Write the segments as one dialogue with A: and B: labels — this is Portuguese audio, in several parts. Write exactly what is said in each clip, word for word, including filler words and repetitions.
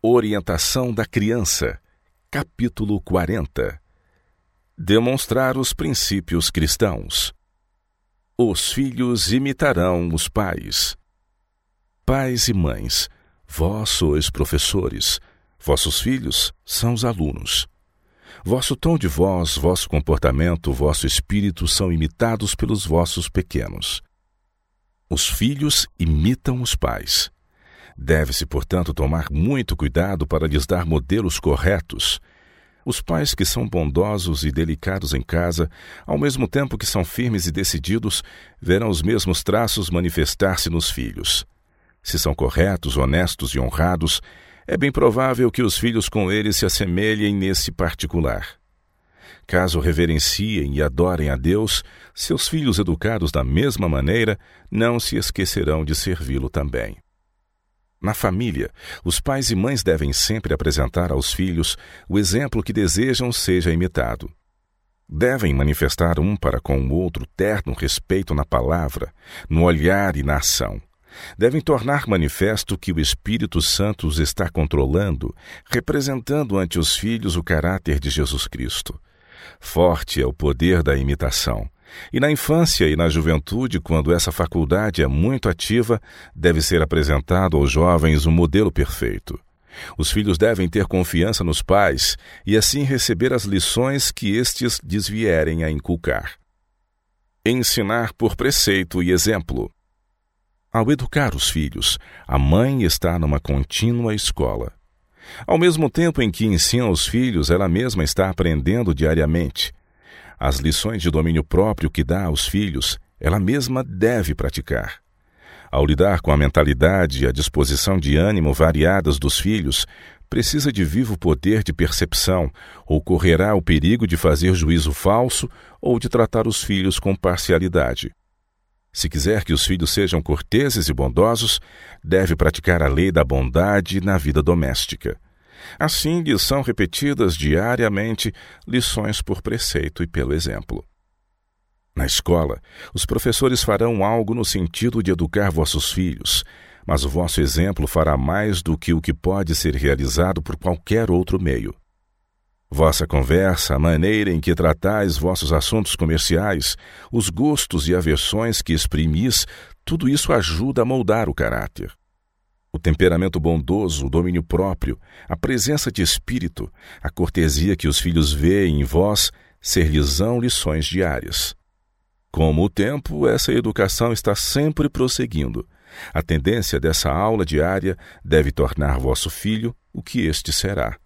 A: Orientação da criança, capítulo quarenta. Demonstrar os princípios cristãos. Os filhos imitarão os pais. Pais e mães, vós sois professores, vossos filhos são os alunos. Vosso tom de voz, vosso comportamento, vosso espírito são imitados pelos vossos pequenos. Os filhos imitam os pais. Deve-se, portanto, tomar muito cuidado para lhes dar modelos corretos. Os pais que são bondosos e delicados em casa, ao mesmo tempo que são firmes e decididos, verão os mesmos traços manifestar-se nos filhos. Se são corretos, honestos e honrados, é bem provável que os filhos com eles se assemelhem nesse particular. Caso reverenciem e adorem a Deus, seus filhos educados da mesma maneira não se esquecerão de servi-lo também. Na família, os pais e mães devem sempre apresentar aos filhos o exemplo que desejam seja imitado. Devem manifestar um para com o outro terno respeito na palavra, no olhar e na ação. Devem tornar manifesto que o Espírito Santo os está controlando, representando ante os filhos o caráter de Jesus Cristo. Forte é o poder da imitação. E na infância e na juventude, quando essa faculdade é muito ativa, deve ser apresentado aos jovens um modelo perfeito. Os filhos devem ter confiança nos pais e assim receber as lições que estes lhes vierem a inculcar. Ensinar por preceito e exemplo. Ao educar os filhos, a mãe está numa contínua escola. Ao mesmo tempo em que ensina os filhos, ela mesma está aprendendo diariamente. As lições de domínio próprio que dá aos filhos, ela mesma deve praticar. Ao lidar com a mentalidade e a disposição de ânimo variadas dos filhos, precisa de vivo poder de percepção, ou correrá o perigo de fazer juízo falso ou de tratar os filhos com parcialidade. Se quiser que os filhos sejam corteses e bondosos, deve praticar a lei da bondade na vida doméstica. Assim lhes são repetidas diariamente lições por preceito e pelo exemplo. Na escola, os professores farão algo no sentido de educar vossos filhos, mas o vosso exemplo fará mais do que o que pode ser realizado por qualquer outro meio. Vossa conversa, a maneira em que tratais vossos assuntos comerciais, os gostos e aversões que exprimis, tudo isso ajuda a moldar o caráter. O temperamento bondoso, o domínio próprio, a presença de espírito, a cortesia que os filhos veem em vós, ser-lhes-ão lições diárias. Com o tempo, essa educação está sempre prosseguindo. A tendência dessa aula diária deve tornar vosso filho o que este será.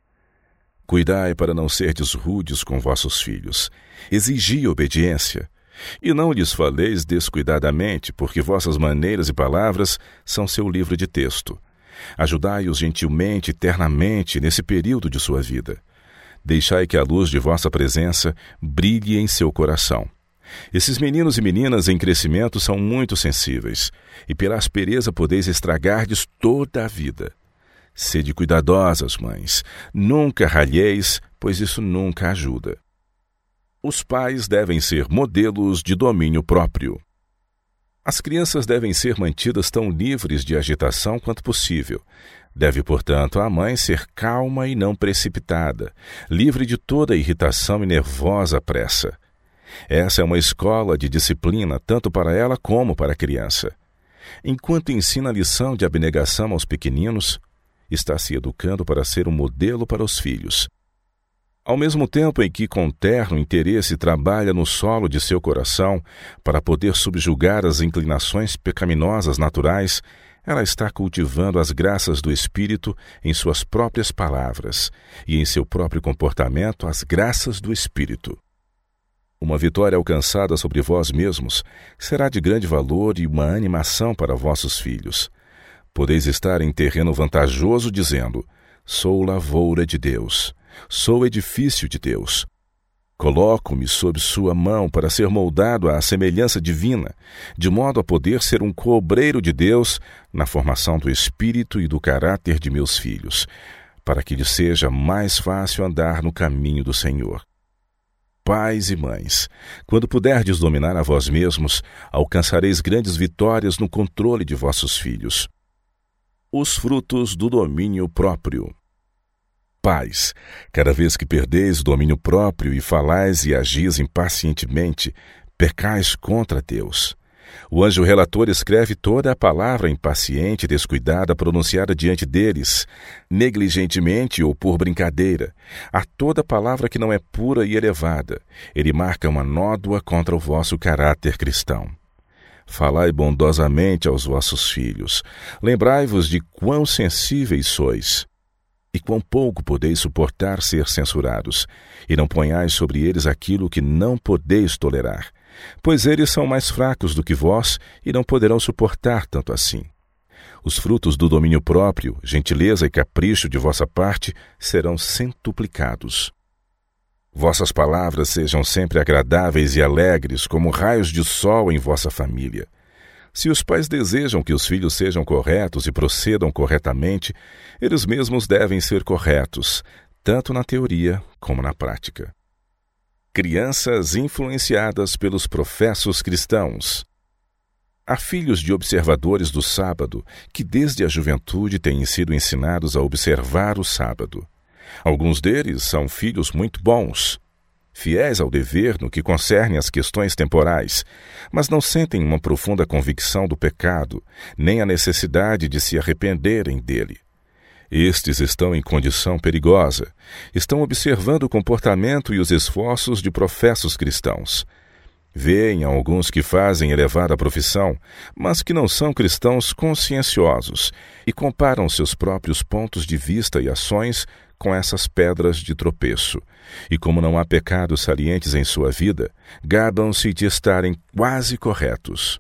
A: Cuidai para não serdes rudes com vossos filhos. Exigi obediência. E não lhes faleis descuidadamente, porque vossas maneiras e palavras são seu livro de texto. Ajudai-os gentilmente e ternamente nesse período de sua vida. Deixai que a luz de vossa presença brilhe em seu coração. Esses meninos e meninas em crescimento são muito sensíveis, e pela aspereza podeis estragar-lhes toda a vida. Sede cuidadosas, mães. Nunca ralheis, pois isso nunca ajuda. Os pais devem ser modelos de domínio próprio. As crianças devem ser mantidas tão livres de agitação quanto possível. Deve, portanto, a mãe ser calma e não precipitada, livre de toda irritação e nervosa pressa. Essa é uma escola de disciplina tanto para ela como para a criança. Enquanto ensina a lição de abnegação aos pequeninos, está se educando para ser um modelo para os filhos. Ao mesmo tempo em que com terno interesse trabalha no solo de seu coração para poder subjugar as inclinações pecaminosas naturais, ela está cultivando as graças do Espírito em suas próprias palavras e em seu próprio comportamento as graças do Espírito. Uma vitória alcançada sobre vós mesmos será de grande valor e uma animação para vossos filhos. Podeis estar em terreno vantajoso dizendo: sou lavoura de Deus. Sou edifício de Deus. Coloco-me sob sua mão para ser moldado à semelhança divina, de modo a poder ser um coobreiro de Deus na formação do espírito e do caráter de meus filhos, para que lhes seja mais fácil andar no caminho do Senhor. Pais e mães, quando puderdes dominar a vós mesmos, alcançareis grandes vitórias no controle de vossos filhos. Os frutos do domínio próprio. Pais, cada vez que perdeis o domínio próprio e falais e agis impacientemente, pecais contra Deus. O anjo relator escreve toda a palavra impaciente e descuidada pronunciada diante deles, negligentemente ou por brincadeira, a toda palavra que não é pura e elevada. Ele marca uma nódoa contra o vosso caráter cristão. Falai bondosamente aos vossos filhos. Lembrai-vos de quão sensíveis sois e quão pouco podeis suportar ser censurados, e não ponhais sobre eles aquilo que não podeis tolerar, pois eles são mais fracos do que vós e não poderão suportar tanto assim. Os frutos do domínio próprio, gentileza e capricho de vossa parte serão centuplicados. Vossas palavras sejam sempre agradáveis e alegres, como raios de sol em vossa família. Se os pais desejam que os filhos sejam corretos e procedam corretamente, eles mesmos devem ser corretos, tanto na teoria como na prática. Crianças influenciadas pelos professos cristãos. Há filhos de observadores do sábado que desde a juventude têm sido ensinados a observar o sábado. Alguns deles são filhos muito bons, fiéis ao dever no que concerne às questões temporais, mas não sentem uma profunda convicção do pecado, nem a necessidade de se arrependerem dele. Estes estão em condição perigosa, estão observando o comportamento e os esforços de professos cristãos. Vêem alguns que fazem elevada profissão, mas que não são cristãos conscienciosos, e comparam seus próprios pontos de vista e ações com essas pedras de tropeço, e como não há pecados salientes em sua vida, gabam-se de estarem quase corretos.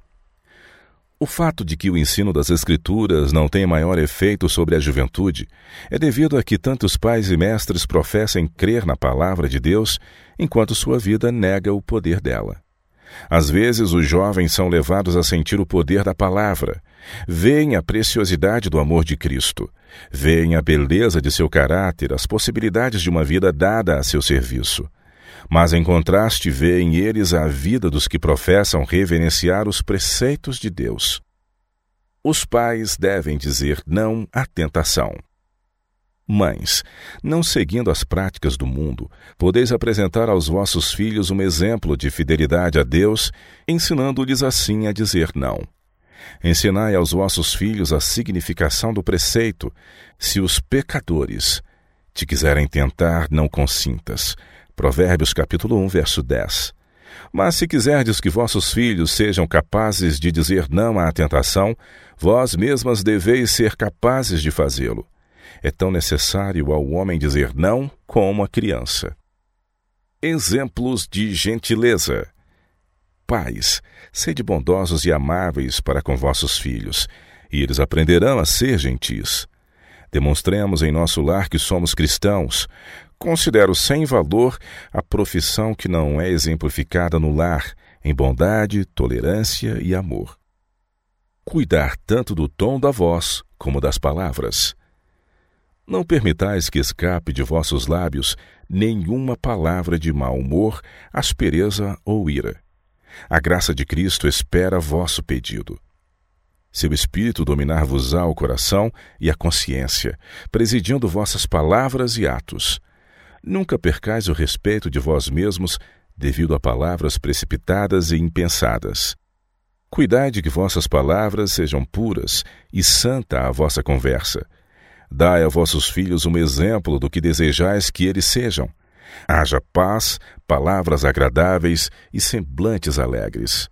A: O fato de que o ensino das Escrituras não tem maior efeito sobre a juventude é devido a que tantos pais e mestres professem crer na palavra de Deus, enquanto sua vida nega o poder dela. Às vezes os jovens são levados a sentir o poder da palavra, veem a preciosidade do amor de Cristo, veem a beleza de seu caráter, as possibilidades de uma vida dada a seu serviço. Mas, em contraste, veem eles a vida dos que professam reverenciar os preceitos de Deus. Os pais devem dizer não à tentação. Mães, não seguindo as práticas do mundo, podeis apresentar aos vossos filhos um exemplo de fidelidade a Deus, ensinando-lhes assim a dizer não. Ensinai aos vossos filhos a significação do preceito: se os pecadores te quiserem tentar, não consintas. Provérbios capítulo um, verso dez. Mas se quiserdes que vossos filhos sejam capazes de dizer não à tentação, vós mesmas deveis ser capazes de fazê-lo. É tão necessário ao homem dizer não como à criança. Exemplos de gentileza. Pais, sede bondosos e amáveis para com vossos filhos, e eles aprenderão a ser gentis. Demonstremos em nosso lar que somos cristãos. Considero sem valor a profissão que não é exemplificada no lar, em bondade, tolerância e amor. Cuidar tanto do tom da voz como das palavras. Não permitais que escape de vossos lábios nenhuma palavra de mau humor, aspereza ou ira. A graça de Cristo espera vosso pedido. Seu Espírito dominar-vos-á o coração e a consciência, presidindo vossas palavras e atos. Nunca percais o respeito de vós mesmos devido a palavras precipitadas e impensadas. Cuidai de que vossas palavras sejam puras e santa a vossa conversa. Dai a vossos filhos um exemplo do que desejais que eles sejam. Haja paz, palavras agradáveis e semblantes alegres.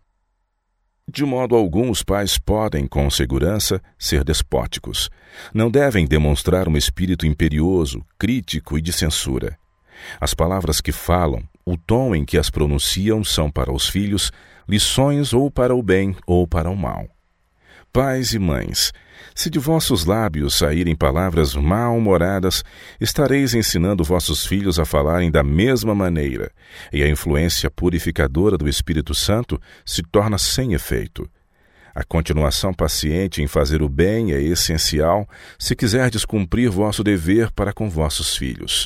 A: De modo algum, os pais podem, com segurança, ser despóticos. Não devem demonstrar um espírito imperioso, crítico e de censura. As palavras que falam, o tom em que as pronunciam são para os filhos lições ou para o bem ou para o mal. Pais e mães, se de vossos lábios saírem palavras mal-humoradas, estareis ensinando vossos filhos a falarem da mesma maneira, e a influência purificadora do Espírito Santo se torna sem efeito. A continuação paciente em fazer o bem é essencial se quiserdes cumprir vosso dever para com vossos filhos.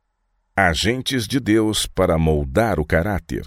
A: Agentes de Deus para moldar o caráter.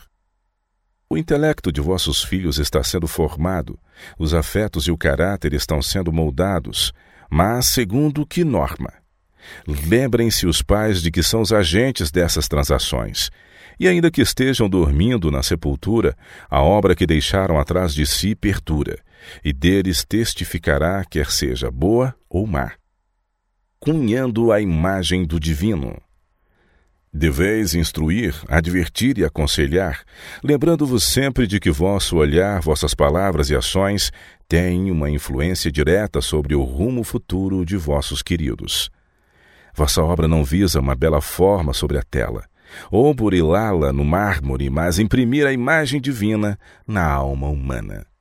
A: O intelecto de vossos filhos está sendo formado, os afetos e o caráter estão sendo moldados, Mas segundo que norma? Lembrem-se os pais de que são os agentes dessas transações, e ainda que estejam dormindo na sepultura, a obra que deixaram atrás de si perdura, e deles testificará, quer seja boa ou má. Cunhando a imagem do divino. Deveis instruir, advertir e aconselhar, lembrando-vos sempre de que vosso olhar, vossas palavras e ações têm uma influência direta sobre o rumo futuro de vossos queridos. Vossa obra não visa uma bela forma sobre a tela, ou burilá-la no mármore, mas imprimir a imagem divina na alma humana.